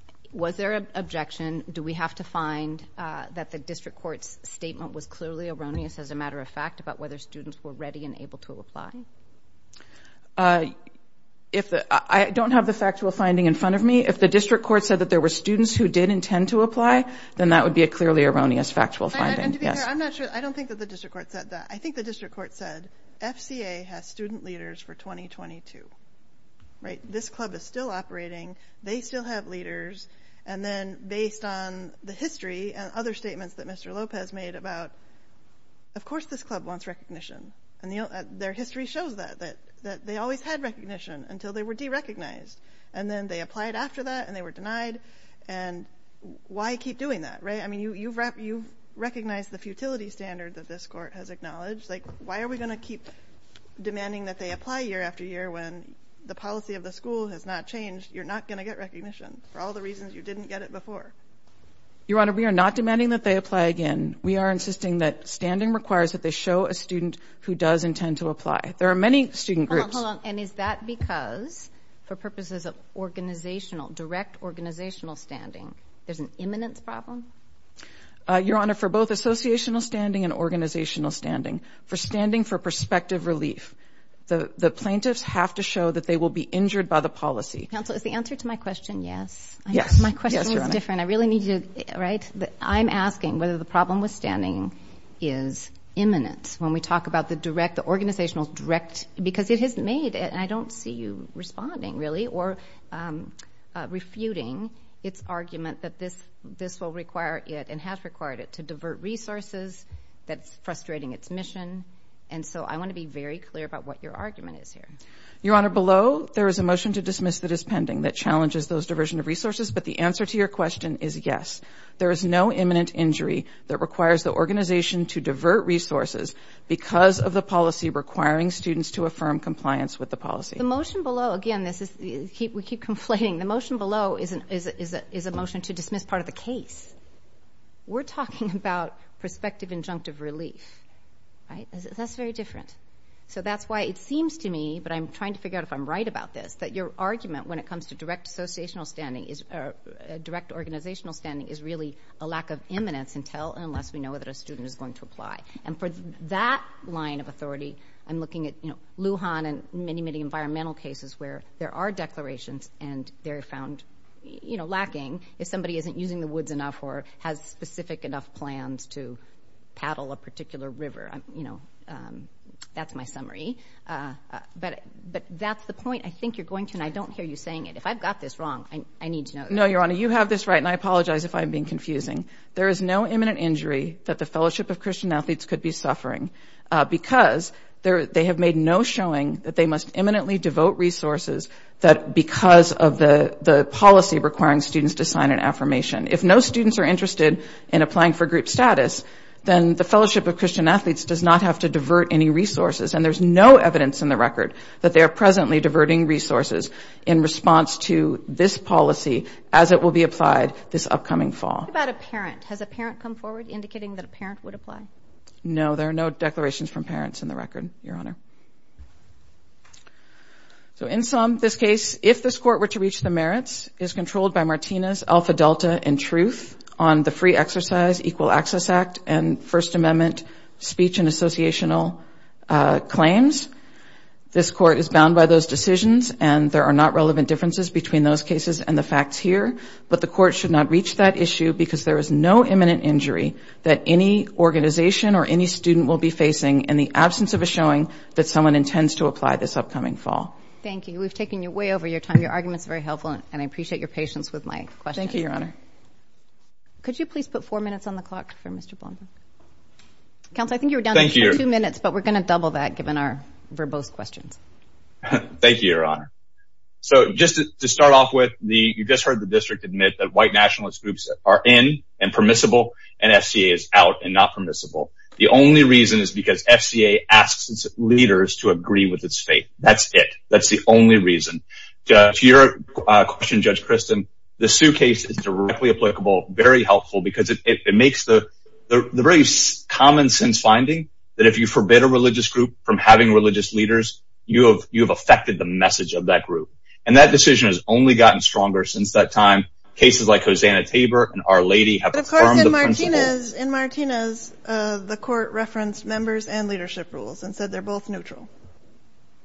Was there an objection? Do we have to find uh, that the district court's statement was clearly erroneous as a matter of fact about whether students were ready and able to apply? Uh, if the, I don't have the factual finding in front of me. If the district court said that there were students who did intend to apply, then that would be a clearly erroneous factual finding. And to be yes. fair, I'm not sure. I don't think that the district court said that. I think the district court said F C A has student leaders for twenty twenty-two. Right? This club is still operating. They still have leaders. And then based on the history and other statements that Mister Lopez made about, of course this club wants recognition. And the, uh, their history shows that, that, that they always had recognition until they were de-recognized. And then they applied after that and they were denied. And why keep doing that, right? I mean, you, you've, rep, you've recognized the futility standard that this court has acknowledged. Like, why are we going to keep demanding that they apply year after year when the policy of the school has not changed? You're not going to get recognition for all the reasons you didn't get it before. Your Honor, we are not demanding that they apply again. We are insisting that standing requires that they show a student who does intend to apply. There are many student groups. Hold on, hold on. And is that because, for purposes of organizational, direct organizational standing, there's an imminence problem? Uh, Your Honor, for both associational standing and organizational standing, for standing for prospective relief, the, the plaintiffs have to show that they will be injured by the policy. Counsel, is the answer to my question yes? I yes. My question yes, was different. I really need you to, right? The, I'm asking whether the problem with standing is imminent when we talk about the direct, the organizational direct, because it has made, and I don't see you responding really, or um, uh, refuting its argument that this, this will require it and has required it to divert resources, that's frustrating its mission. And so I want to be very clear about what your argument is here. Your Honor, below there is a motion to dismiss that is pending that challenges those diversion of resources, but the answer to your question is yes. There is no imminent injury that requires the organization to divert resources because of the policy requiring students to affirm compliance with the policy. The motion below, again, this is, we keep, we keep conflating. The motion below is, an, is, a, is, a, is a motion to dismiss part of the case. We're talking about prospective injunctive relief. Right? That's very different. So that's why it seems to me, but I'm trying to figure out if I'm right about this, that your argument when it comes to direct associational standing is, uh, uh, direct organizational standing is really a lack of imminence until and unless we know whether a student is going to apply. And for that line of authority, I'm looking at, you know, Lujan and many, many environmental cases where there are declarations and they're found, you know, lacking if somebody isn't using the woods enough or has specific enough plans to paddle a particular river. You know, um, that's my summary. Uh, uh, but but that's the point I think you're going to, and I don't hear you saying it. If I've got this wrong, I, I need to know that. No, Your Honor, you have this right, and I apologize if I'm being confusing. There is no imminent injury that the Fellowship of Christian Athletes could be suffering uh, because they have made no showing that they must imminently devote resources that because of the, the policy requiring students to sign an affirmation. If no students are interested in applying for group status, then the Fellowship of Christian Athletes does not have to divert any resources. And there's no evidence in the record that they are presently diverting resources in response to this policy as it will be applied this upcoming fall. What about a parent? Has a parent come forward indicating that a parent would apply? No, there are no declarations from parents in the record, Your Honor. So in sum, this case, if this court were to reach the merits, is controlled by Martinez, Alpha Delta, and Truth on the Free Exercise Equal Access Act and First Amendment speech and associational uh, claims. This court is bound by those decisions, and there are not relevant differences between those cases and the facts here. But the court should not reach that issue because there is no imminent injury that any organization or any student will be facing in the absence of a showing that someone intends to apply this upcoming fall. Thank you. We've taken you way over your time. Your argument's very helpful, and I appreciate your patience with my questions. Thank you, Your Honor. Could you please put four minutes on the clock for Mister Blomberg? Counsel, I think you were down Thank to you. two minutes, but we're going to double that given our verbose questions. Thank you, Your Honor. So just to, to start off with, the you just heard the district admit that white nationalist groups are in and permissible, and F C A is out and not permissible. The only reason is because F C A asks its leaders to agree with its faith. That's it. That's the only reason. To, to your uh, question, Judge Kristen, the Sue case is directly applicable, very helpful, because it, it, it makes the, the, the very common sense finding that if you forbid a religious group from having religious leaders, you have, you have affected the message of that group. And that decision has only gotten stronger since that time. Cases like Hosanna Tabor and Our Lady have but of affirmed course, in the Martinez, principle. in Martinez, uh, the court referenced members and leadership rules and said they're both neutral.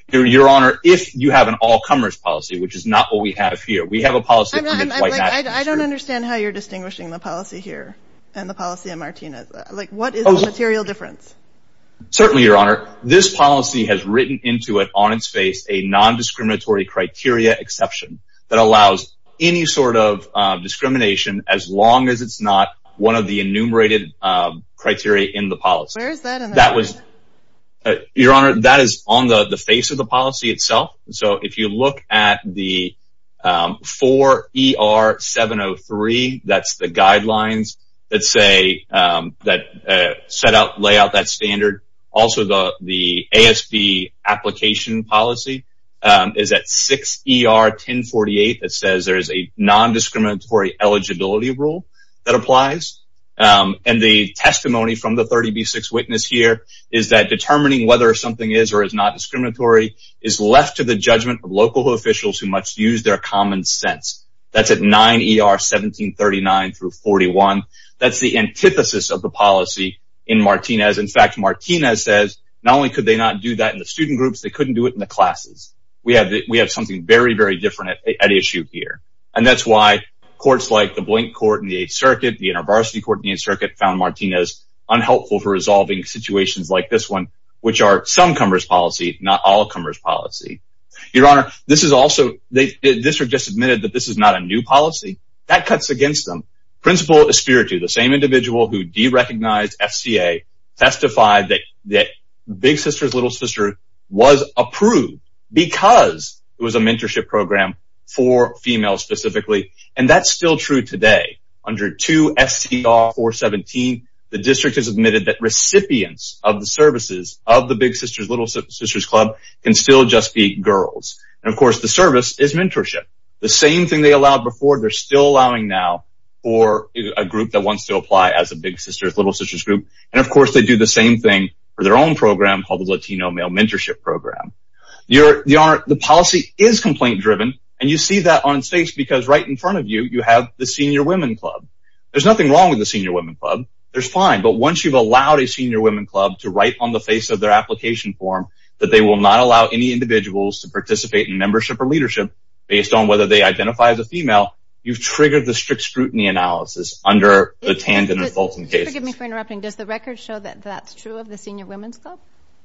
Your, Your Honor, if you have an all-comers policy, which is not what we have here, we have a policy I'm that not, permits I'm, white like, nationalists. I, I don't understand how you're distinguishing the policy here and the policy in Martinez. Like, what is Oh, the material difference? Certainly, Your Honor. This policy has written into it on its face a non-discriminatory criteria exception that allows any sort of uh, discrimination as long as it's not one of the enumerated um, criteria in the policy. Where is that in the That was, uh, Your Honor, that is on the, the face of the policy itself. So if you look at the um, four E R seven oh three, that's the guidelines that say um, that uh, set out, lay out that standard. Also, the the A S B application policy um, is at six E R ten forty-eight that says there is a non-discriminatory eligibility rule that applies. Um, and the testimony from the thirty B six witness here is that determining whether something is or is not discriminatory is left to the judgment of local officials who must use their common sense. That's at nine E R seventeen thirty-nine through forty-one. That's the antithesis of the policy in Martinez. In fact, Martinez says not only could they not do that in the student groups, they couldn't do it in the classes. We have the, we have something very, very different at, at issue here. And that's why courts like the Blink Court in the Eighth Circuit, the InterVarsity Court in the Eighth Circuit found Martinez unhelpful for resolving situations like this one, which are some comers policy, not all comers policy. Your Honor, this is also, they, the district just admitted that this is not a new policy. That cuts against them. Principal Espiritu, the same individual who de-recognized F C A, testified that, that Big Sisters, Little Sister was approved because it was a mentorship program for females specifically. And that's still true today. Under two S C R four seventeen, the district has admitted that recipients of the services of the Big Sisters, Little Sisters Club can still just be girls. And of course, the service is mentorship. The same thing they allowed before, they're still allowing now for a group that wants to apply as a Big Sisters, Little Sisters group. And of course, they do the same thing for their own program called the Latino Male Mentorship Program. Your, Your Honor, the policy is complaint driven, and you see that on its face because right in front of you, you have the Senior Women Club. There's nothing wrong with the Senior Women Club. There's fine. But once you've allowed a Senior Women Club to write on the face of their application form that they will not allow any individuals to participate in membership or leadership based on whether they identify as a female, you've triggered the strict scrutiny analysis under the Tandon and Fulton cases. Forgive me for interrupting. Does the record show that that's true of the Senior Women's Club?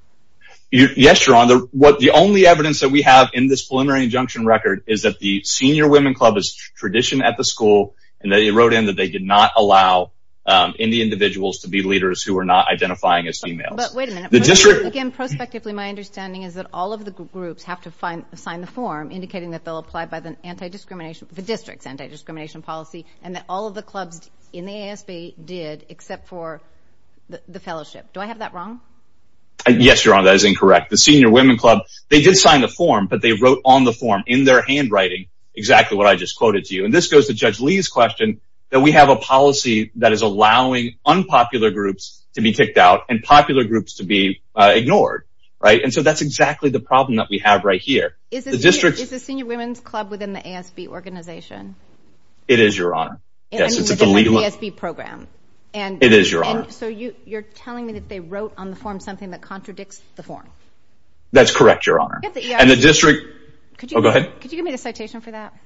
You, yes, Your Honor. What the only evidence that we have in this preliminary injunction record is that the Senior Women Club is tradition at the school, and they wrote in that they did not allow um, any individuals to be leaders who were not identifying as females. But wait a minute. The district, again, prospectively, my understanding is that all of the groups have to find, sign the form indicating that they'll apply by the anti-discrimination, the district's anti-discrimination policy, and that all of the clubs in the A S B did, except for the, the fellowship. Do I have that wrong? Uh, yes, Your Honor, that is incorrect. The Senior Women Club, they did sign the form, but they wrote on the form in their handwriting exactly what I just quoted to you. And this goes to Judge Lee's question that we have a policy that is allowing unpopular groups to be kicked out and popular groups to be uh, ignored, right? And so that's exactly the problem that we have right here. Is the, the senior, district, is the Senior Women's Club within the A S B organization? It is, Your Honor. I Yes, mean, it's a within legal. the A S B program. And, it is, Your Honor. And so you, you're telling me that they wrote on the form something that contradicts the form? That's correct, Your Honor. The E R C, and the district. Could you oh, go me, ahead. Could you give me the citation for that?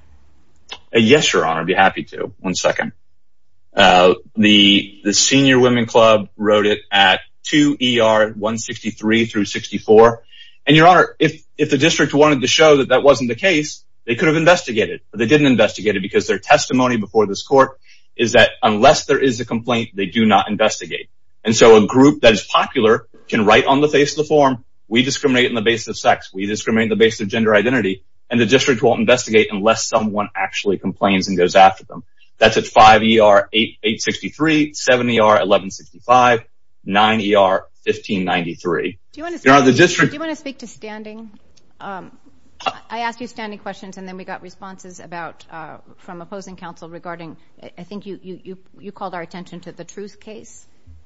Uh, yes, Your Honor. I'd be happy to. One second. Uh, the the Senior Women Club wrote it at two E R one sixty-three through sixty-four. And Your Honor, if if the district wanted to show that that wasn't the case, they could have investigated, but they didn't investigate it because their testimony before this court is that unless there is a complaint, they do not investigate. And so a group that is popular can write on the face of the form, we discriminate on the basis of sex, we discriminate on the basis of gender identity, and the district won't investigate unless someone actually complains and goes after them. That's at five E R eight sixty-three, seven E R eleven sixty-five, nine E R fifteen ninety-three. Do you want to speak, Your Honor, the district, do you want to speak to standing? Um, I asked you standing questions, and then we got responses about uh, from opposing counsel regarding. I think you, you you you called our attention to the Truth case.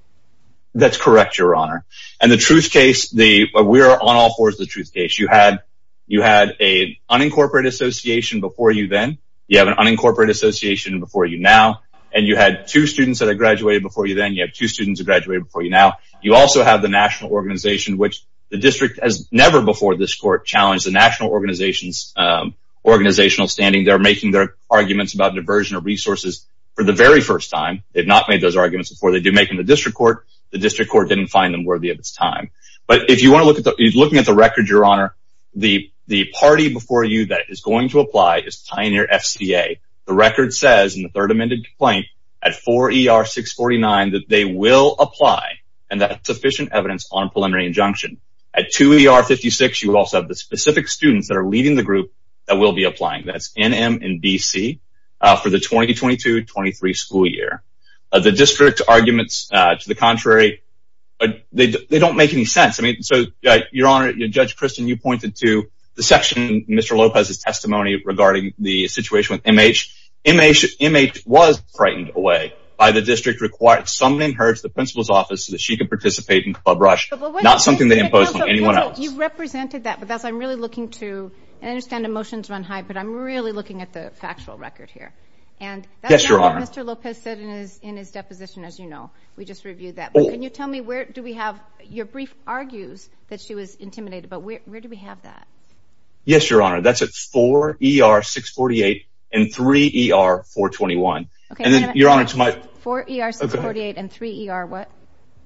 That's correct, Your Honor. And the Truth case, the we're on all fours of the Truth case. You had you had a unincorporated association before you then. You have an unincorporated association before you now, and you had two students that had graduated before you then. You have two students that graduated before you now. You also have the national organization, which The district has never before this court challenged the national organization's um, organizational standing. They're making their arguments about diversion of resources for the very first time. They've not made those arguments before. They do make in the district court. The district court didn't find them worthy of its time. But if you want to look at the, looking at the record, Your Honor, the, the party before you that is going to apply is Pioneer F C A. The record says in the third amended complaint at four E R six forty-nine that they will apply, and that's sufficient evidence on preliminary injunction. At two E R fifty-six, you also have the specific students that are leading the group that will be applying. That's N M and B C uh, for the twenty twenty-two twenty-three school year. Uh, the district arguments uh, to the contrary, uh, they they don't make any sense. I mean, so uh, Your Honor, Judge Kristen, you pointed to the section in Mister Lopez's testimony regarding the situation with M H. M H, M H was frightened away by the district required summoning her to the principal's office so that she could participate in Club Rush, not something they imposed on anyone else. You represented that, but that's, I'm really looking to, and I understand emotions run high, but I'm really looking at the factual record here. And that's yes, Your not Honor. what Mister Lopez said in his, in his deposition, as you know. We just reviewed that. But oh. can you tell me where do we have, your brief argues that she was intimidated, but where, where do we have that? Yes, Your Honor. That's at four E R six forty-eight and three E R four twenty-one. Okay, and then, Your Honor, to my... four E R six forty-eight and three E R what?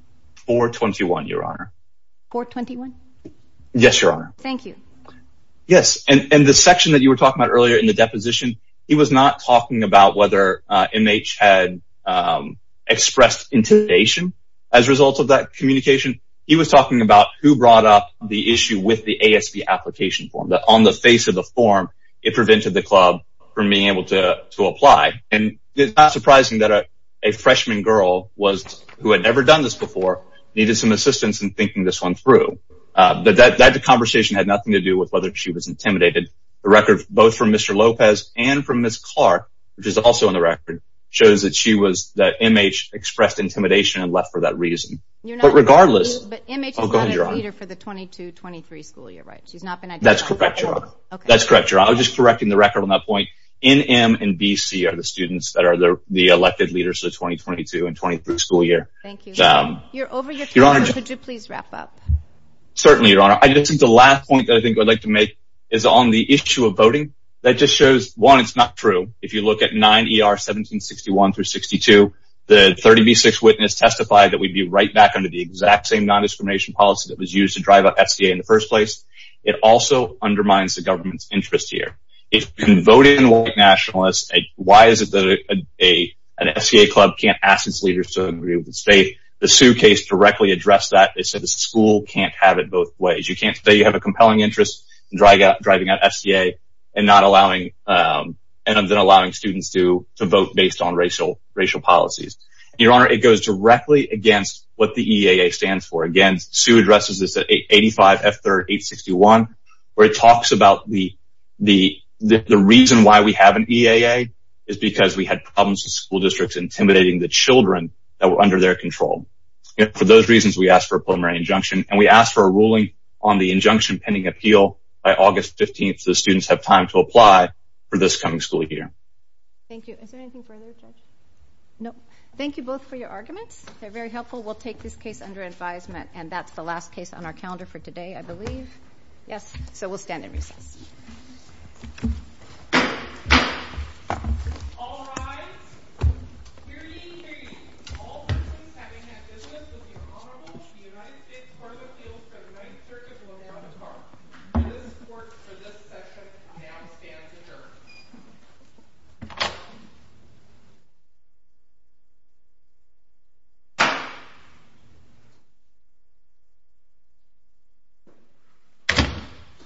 four twenty-one, Your Honor. four twenty-one? Yes, Your Honor. Thank you. Yes, and, and the section that you were talking about earlier in the deposition, he was not talking about whether uh, M H had um, expressed intimidation as a result of that communication. He was talking about who brought up the issue with the A S B application form, that on the face of the form, it prevented the club from being able to, to apply. And it's not surprising that a, a freshman girl was, who had never done this before, needed some assistance in thinking this one through. Uh, but that, that conversation had nothing to do with whether she was intimidated. The record, both from Mister Lopez and from Miz Clark, which is also in the record, shows that she was, that M H expressed intimidation and left for that reason. You're not but regardless. But M H is oh, not ahead, a leader for the twenty-two twenty-three school year, right? She's not been identified. That's correct, Your Honor. Okay. That's correct, Your Honor. I was just correcting the record on that point. N M and B C are the students that are the, the elected leaders of the twenty twenty-two and twenty-three school year. Thank you. Um, You're over your time, Your Honor, so could you please wrap up? Certainly, Your Honor. I just think the last point that I think I'd like to make is on the issue of voting. That just shows, one, it's not true. If you look at nine E R seventeen sixty-one through sixty-two, the thirty B six witness testified that we'd be right back under the exact same non-discrimination policy that was used to drive up F C A in the first place. It also undermines the government's interest here. If you can vote in white nationalists, why is it that a, a, an F C A club can't ask its leaders to agree with its faith? The Sue case directly addressed that. They said the school can't have it both ways. You can't say you have a compelling interest in driving out, driving out F C A and not allowing, um, and then allowing students to, to vote based on racial, racial policies. Your Honor, it goes directly against what the E A A stands for. Again, Sue addresses this at eighty-five F third eight sixty-one, where it talks about the, the, the, the reason why we have an E A A is because we had problems with school districts intimidating the children that were under their control. You know, for those reasons, we asked for a preliminary injunction, and we asked for a ruling on the injunction pending appeal by August fifteenth, so the students have time to apply for this coming school year. Thank you. Is there anything further, Judge? No. Thank you both for your arguments. They're very helpful. We'll take this case under advisement, and that's the last case on our calendar for today, I believe. Yes. So we'll stand in recess.